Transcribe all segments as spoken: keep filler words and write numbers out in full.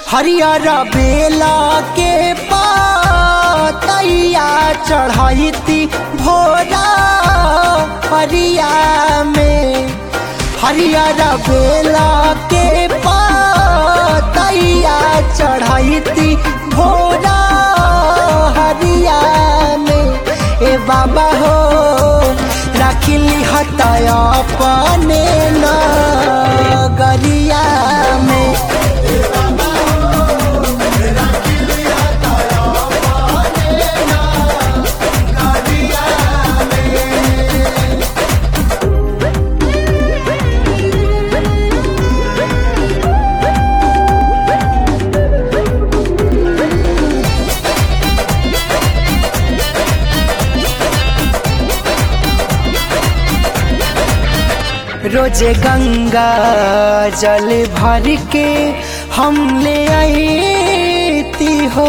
हरियर बेला के पातैया चढ़ैती भोरा हरिया में। हरियर बेला के पातैया चढ़ैती भोरा हरिया में। ए बाबा हो रखली हतय अपने नगरिया में। रोजे गंगा जल भर के हम ले आईती हो।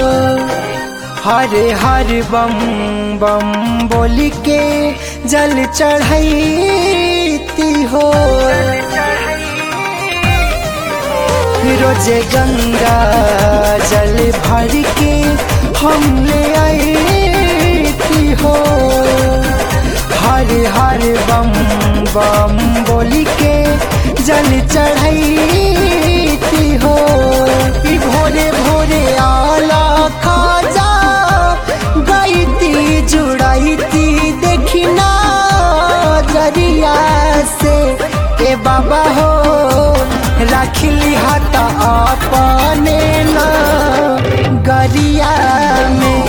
हर हर बम बम बोल के जल चढ़ाईती हो। रोजे गंगा जल भर के हम ले आईती हो। हर हर बम बम बोली के जल चढ़ाईती हो। भोरे भोरे आला खाजा गईती जुड़ाईती देखी ना जरिया से। ए बाबा हो रखली हता अपने ना गरिया में।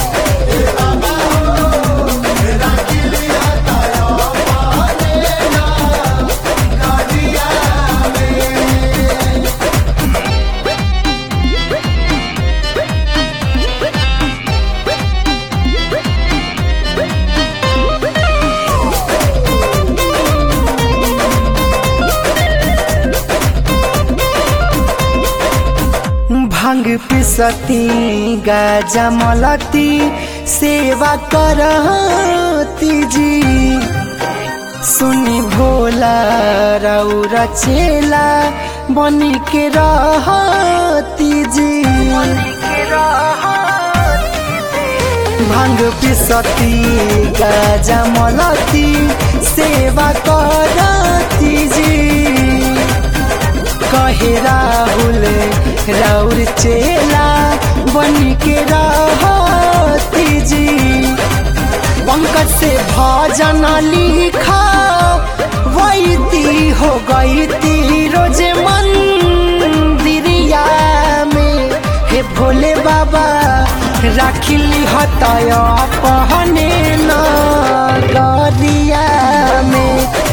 भांग पिसती गाजा मलती सेवा करती जी। सुनी भोला रौरा चेला बनी के रहती जी। भांग पिसती गाजा मलती सेवा करती जी। कहे राहुल राउर चेला बन के रहती जी। पंकज से भजन लिखा वैती हो गई ती रोज मंदिरिया में। हे भोले बाबा रखली हतय अपने नगरिया में।